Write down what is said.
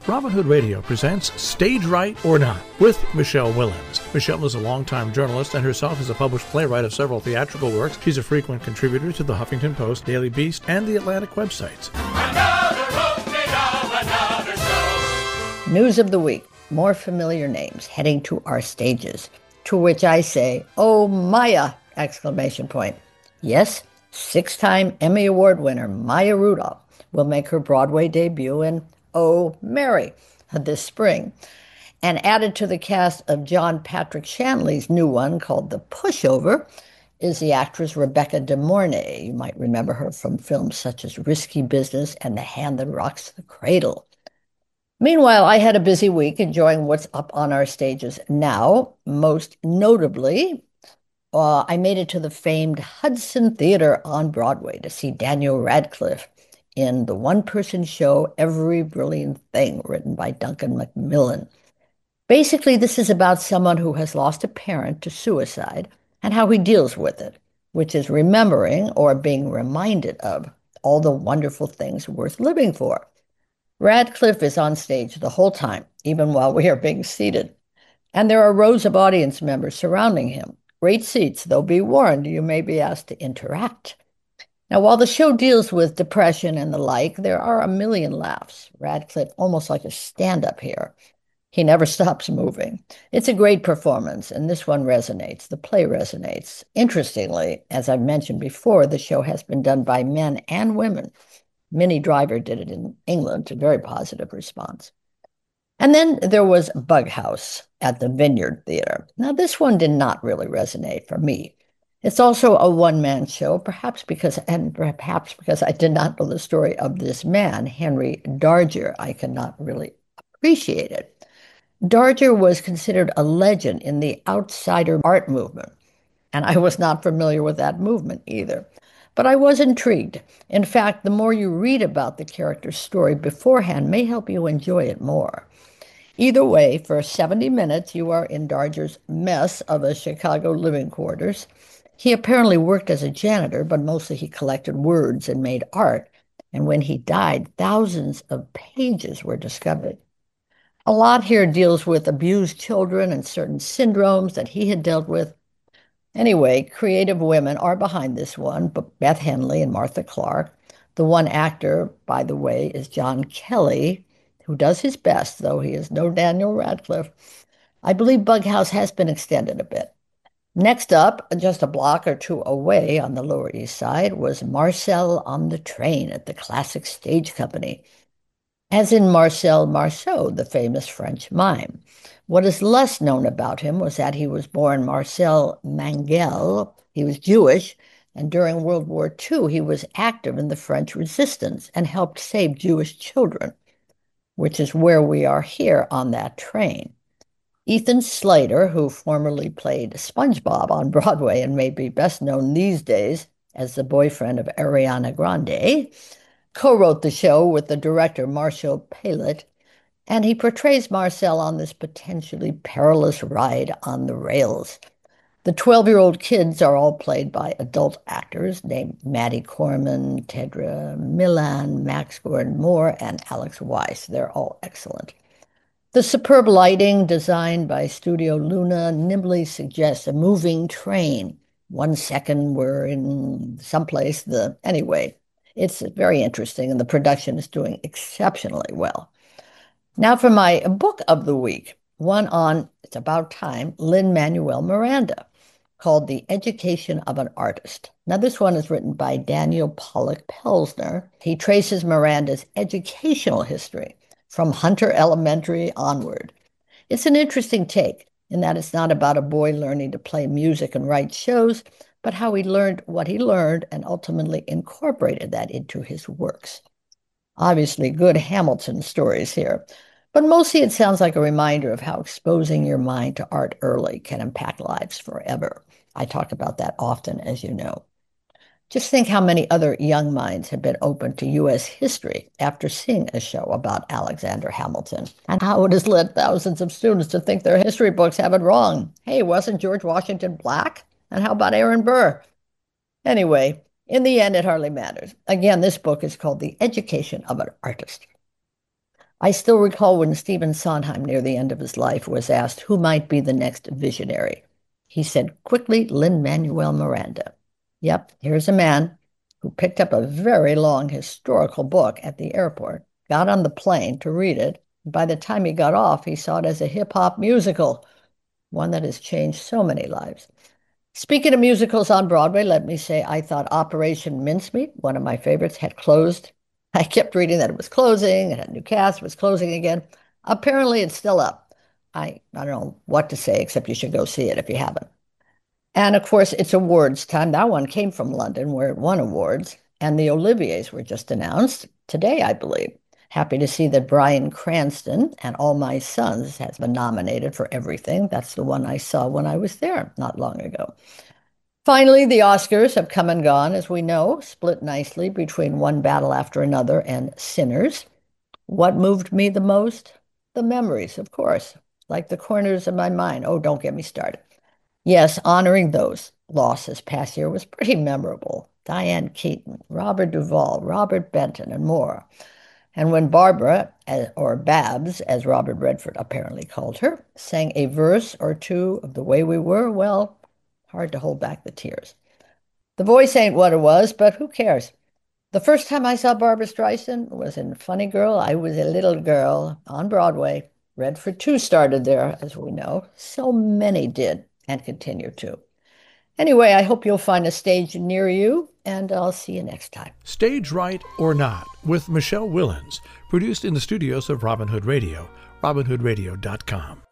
Robin Hood Radio presents Stage Right or Not with Michelle Willens. Michelle is a longtime journalist and herself is a published playwright of several theatrical works. She's a frequent contributor to the Huffington Post, Daily Beast, and the Atlantic websites. News of the week. More familiar names heading to our stages. To which I say, oh, Maya! Exclamation point. Yes, 6-time Emmy Award winner Maya Rudolph will make her Broadway debut in Oh, Mary this spring. And added to the cast of John Patrick Shanley's new one called The Pushover is the actress Rebecca De Mornay. You might remember her from films such as Risky Business and The Hand That Rocks the Cradle. Meanwhile, I had a busy week enjoying what's up on our stages now. Most notably, I made it to the famed Hudson Theater on Broadway to see Daniel Radcliffe in the one-person show Every Brilliant Thing, written by Duncan Macmillan. Basically, this is about someone who has lost a parent to suicide and how he deals with it, which is remembering or being reminded of all the wonderful things worth living for. Radcliffe is on stage the whole time, even while we are being seated. And there are rows of audience members surrounding him. Great seats, though be warned, you may be asked to interact. Now, while the show deals with depression and the like, there are a million laughs. Radcliffe, almost like a stand-up here. He never stops moving. It's a great performance, and this one resonates. The play resonates. Interestingly, as I've mentioned before, the show has been done by men and women. Minnie Driver did it in England, a very positive response. And then there was Bug House at the Vineyard Theater. Now, this one did not really resonate for me. It's also a one-man show, perhaps because I did not know the story of this man, Henry Darger. I could not really appreciate it. Darger was considered a legend in the outsider art movement, and I was not familiar with that movement either. But I was intrigued. In fact, the more you read about the character's story beforehand may help you enjoy it more. Either way, for 70 minutes, you are in Darger's mess of a Chicago living quarters. He apparently worked as a janitor, but mostly he collected words and made art. And when he died, thousands of pages were discovered. A lot here deals with abused children and certain syndromes that he had dealt with. Anyway, creative women are behind this one, but Beth Henley and Martha Clark. The one actor, by the way, is John Kelly, who does his best, though he is no Daniel Radcliffe. I believe Bug House has been extended a bit. Next up, just a block or two away on the Lower East Side, was Marcel on the Train at the Classic Stage Company, as in Marcel Marceau, the famous French mime. What is less known about him was that he was born Marcel Mangel. He was Jewish, and during World War II, he was active in the French resistance and helped save Jewish children, which is where we are here on that train. Ethan Slater, who formerly played SpongeBob on Broadway and may be best known these days as the boyfriend of Ariana Grande, co-wrote the show with the director Marshall Palit, and he portrays Marcel on this potentially perilous ride on the rails. The 12-year-old kids are all played by adult actors named Maddie Corman, Tedra Milan, Max Gordon-Moore, and Alex Weiss. They're all excellent. The superb lighting designed by Studio Luna nimbly suggests a moving train. 1 second we're in someplace. Anyway, it's very interesting, and the production is doing exceptionally well. Now for my book of the week, one on, it's about time, Lin-Manuel Miranda, called The Education of an Artist. Now this one is written by Daniel Pollock Pelsner. He traces Miranda's educational history from Hunter Elementary onward. It's an interesting take in that it's not about a boy learning to play music and write shows, but how he learned what he learned and ultimately incorporated that into his works. Obviously, good Hamilton stories here, but mostly it sounds like a reminder of how exposing your mind to art early can impact lives forever. I talk about that often, as you know. Just think how many other young minds have been open to U.S. history after seeing a show about Alexander Hamilton, and how it has led thousands of students to think their history books have it wrong. Hey, wasn't George Washington black? And how about Aaron Burr? Anyway, in the end, it hardly matters. Again, this book is called The Education of an Artist. I still recall when Stephen Sondheim, near the end of his life, was asked who might be the next visionary. He said quickly, Lin-Manuel Miranda. Yep, here's a man who picked up a very long historical book at the airport, got on the plane to read it. And by the time he got off, he saw it as a hip-hop musical, one that has changed so many lives. Speaking of musicals on Broadway, let me say I thought Operation Mincemeat, one of my favorites, had closed. I kept reading that it was closing, it had a new cast, it was closing again. Apparently, it's still up. I don't know what to say, except you should go see it if you haven't. And of course, it's awards time. That one came from London, where it won awards, and the Olivier's were just announced today, I believe. Happy to see that Bryan Cranston and All My Sons has been nominated for everything. That's the one I saw when I was there not long ago. Finally, the Oscars have come and gone, as we know, split nicely between One Battle After Another and Sinners. What moved me the most? The memories, of course, like the corners of my mind. Oh, don't get me started. Yes, honoring those losses past year was pretty memorable. Diane Keaton, Robert Duvall, Robert Benton, and more. And when Barbara, or Babs, as Robert Redford apparently called her, sang a verse or two of The Way We Were, well, hard to hold back the tears. The voice ain't what it was, but who cares? The first time I saw Barbra Streisand was in Funny Girl. I Was a Little Girl on Broadway. Redford too started there, as we know. So many did and continue to. Anyway, I hope you'll find a stage near you, and I'll see you next time. Stage Right or Not with Michelle Willens, produced in the studios of Robin Hood Radio, robinhoodradio.com.